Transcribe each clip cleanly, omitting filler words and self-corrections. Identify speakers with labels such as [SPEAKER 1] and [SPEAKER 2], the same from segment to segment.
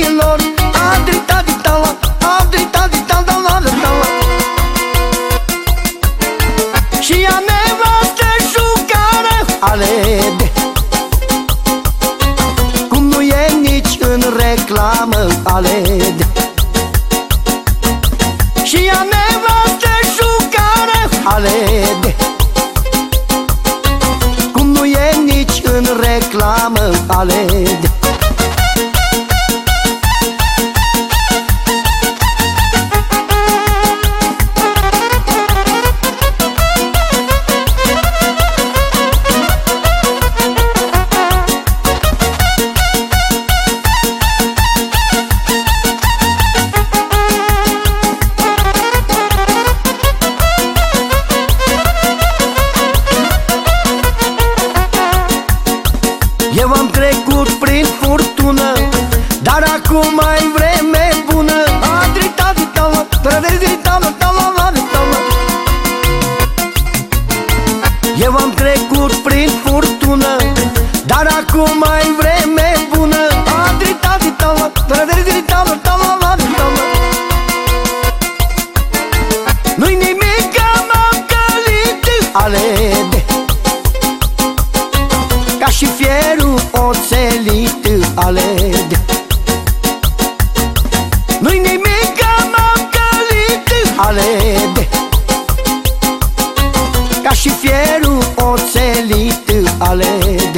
[SPEAKER 1] copiilor. Adri-tadi-tala, adri-tadi-tala-la-la-la. Și a nevastă jucare alege, cum nu e nici în reclamă alege. Și a nevastă jucare alege, cum nu e nici în reclamă alege. Eu am trecut prin furtună, dar acum ai vreme bună. Adri-tadi-tala, tradri-tala-tala-la-la-la. Eu am trecut prin furtună, dar acum ai vreme bună. Adri-tadi-tala, tradri-tala-tala-la-la-la. Nu-i nimic că m-am călit alege, ca și fierul oțelit alege. Nu-i nimic că m-am călit alege, ca și fierul oțelit alege.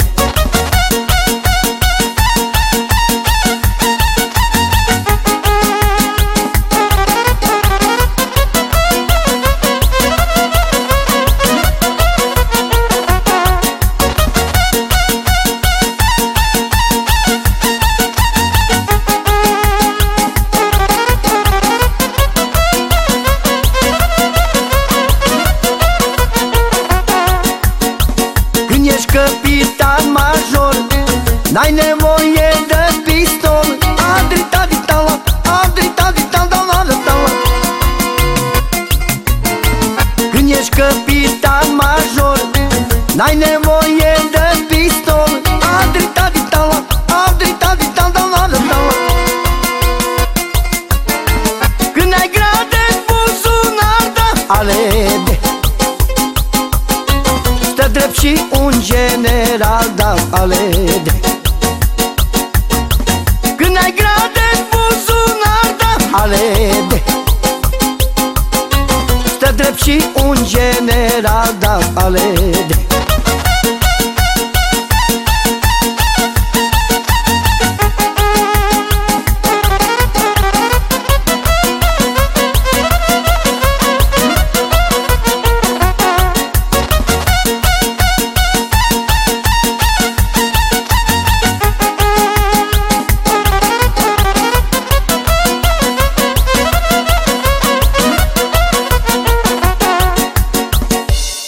[SPEAKER 1] Ești capitan major, n-ai nevoie de pistol. Adri-tadi-tala, adri-tadi-tala-la-la-la. Când ești capitan major, n-ai nevoie de pistol. Adri-tadi-tala, adri-tadi-tala-la-la. Când ai grade în buzunar, da, alege, stă drept și un general, da, alege. Când ai grade în buzunar, da, alege, stă drept și un general, da, alege.